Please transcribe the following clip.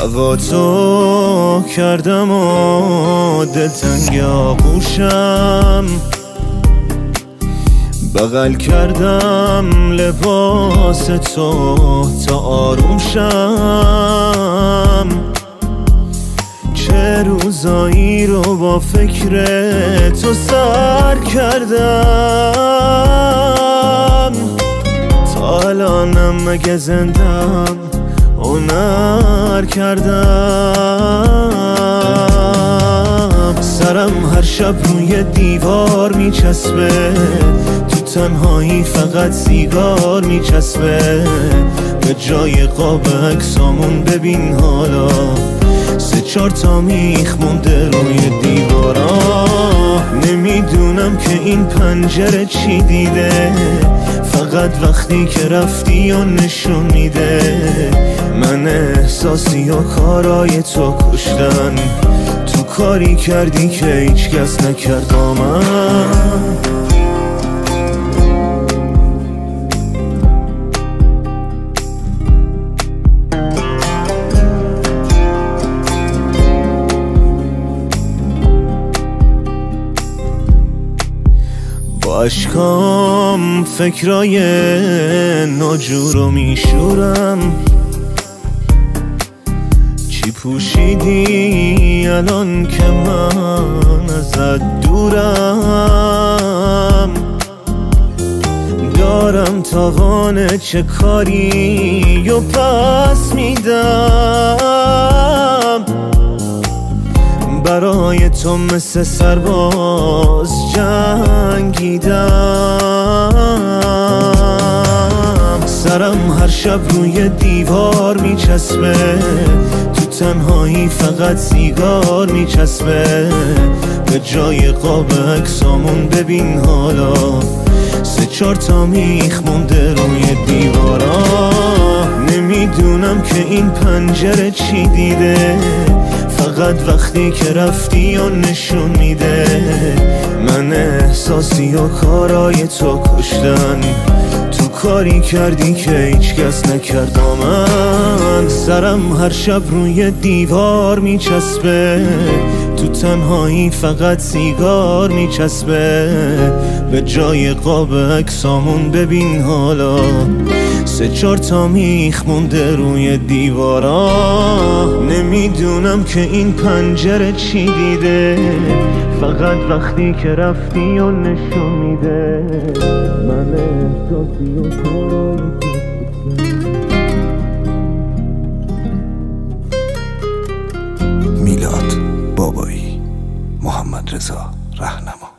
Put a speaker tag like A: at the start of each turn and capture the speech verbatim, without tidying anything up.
A: دعوا تو کردم و دلتنگ آغوشم، بغل کردم لباس تو تا آروم شم. چه روزایی رو با فکر تو سر کردم، تا الانم مگه زندم هنر کردم. سرم هر شب روی دیوار میچسبه، تو تنهایی فقط سیگار میچسبه. به جای قاب عکسامون ببین حالا سه چار تا میخ مونده روی دیوارا. نمیدونم که این پنجره چی دیده، فقط وقتی که رفتی و نشون میده من احساسی و کارای تو کشتن. تو کاری کردی که هیچ کس نکرد با من. با اشکام فکرای ناجورو میشورم. چی پوشیدی الان که من ازت دورم؟ دارم توان چه کاری و پس میدم. برای تو مثل سرباز جنگیدم. سرم هر شب روی دیوار میچسبه، تو تنهایی فقط سیگار میچسبه. به جای قاب عکسامون ببین حالا سه چار تا میخ مونده روی دیوارا. نمیدونم که این پنجره چی دیده، فقط وقتی که رفتی و نشون میده من احساسی و کارای تو کشتن. تو کاری کردی که هیچ کس نکرد با من. سرم هر شب روی دیوار میچسبه، تو تنهایی فقط سیگار میچسبه. به جای قاب عکسامون ببین حالا سه چار تا میخ مونده روی دیوارا. نمیدونم که این پنجره چی دیده، فقط وقتی که رفتی و نشون میده من احساسی و کارای
B: میلاد بابایی، محمد رضا رهنما.